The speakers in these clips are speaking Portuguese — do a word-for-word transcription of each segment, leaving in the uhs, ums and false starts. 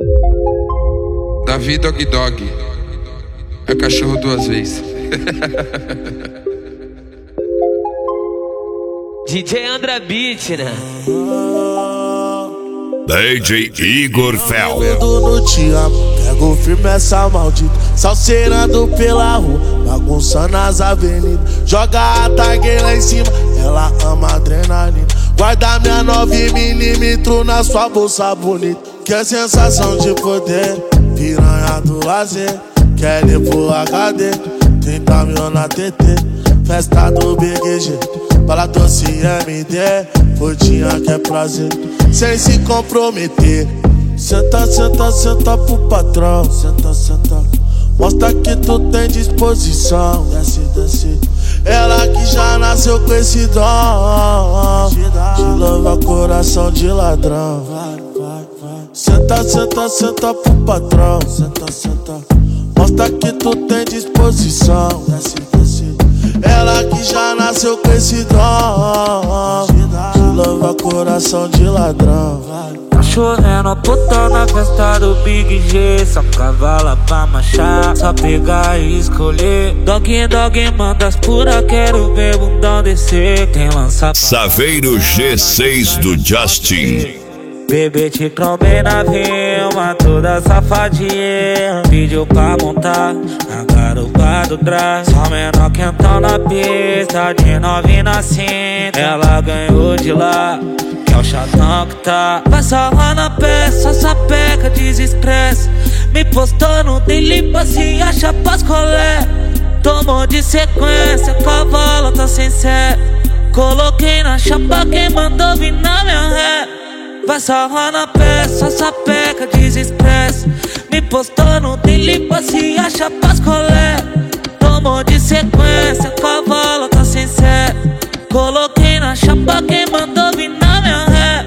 Davi Dog Dog é cachorro duas vezes. D J Andra Beat, né? D J Igor Fel. Tudo no te amo, pego firme essa maldita, salseirando pela rua, bagunçando as avenidas. Joga a tag lá em cima, ela ama adrenalina. Guarda minha nove milímetros na sua bolsa bonita. Que é sensação de poder, piranha do lazer. Quer ir pro H D, trinta mil na T T. Festa do B G G, para doce M D. Putinha que é prazer, sem se comprometer. Senta, senta, senta pro patrão. Senta, senta, mostra que tu tem disposição. Desce, desce, ela que já nasceu com esse dom de louvar coração de ladrão. Vai, vai, vai. Senta, senta, senta pro patrão. Senta, senta, mostra que tu tem disposição. Desce, desce, ela que já nasceu com esse dom de louvar coração de ladrão. Tá chovendo puta na festa do Big G. Só cavala pra marchar, só pegar e escolher. Dog, dog, manda as pura, quero ver bundão descer. Tem lança Saveiro G seis do Justin. Bebê te trombei na vilma, toda safadinha. Pediu pra montar na garupa do trás. Só menor quentão na pista, de nove na cinta. Ela ganhou de lá, que é o chatão que tá. Vai salvar na peça, sapeca, desestresse. Me postou no daily, se acha pras colé. Tomou de sequência, cavalo tá sem sé. Coloquei na chapa, quem mandou vir na minha ré. Vai salvar na peça, sapeca, desestresse. Me postou no daily, se acha pras colé. Tomou de sequência, cavalo tá sem sé. Coloquei na chapa, quem mandou vir na minha ré.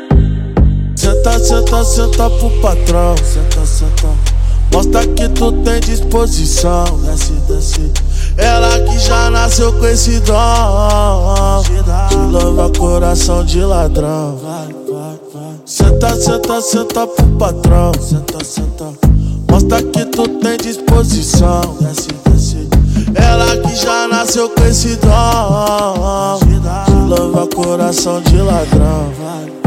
Senta, senta, senta pro patrão. Senta, senta, mostra que tu tem disposição. Desce, desce, ela que já nasceu com esse dom de louvar coração de ladrão. Vai, vai, vai. Senta, senta, senta pro patrão. Senta, senta, mostra que tu tem disposição. Desce, desce, ela que já nasceu com esse dom de louvar coração de ladrão. Vai.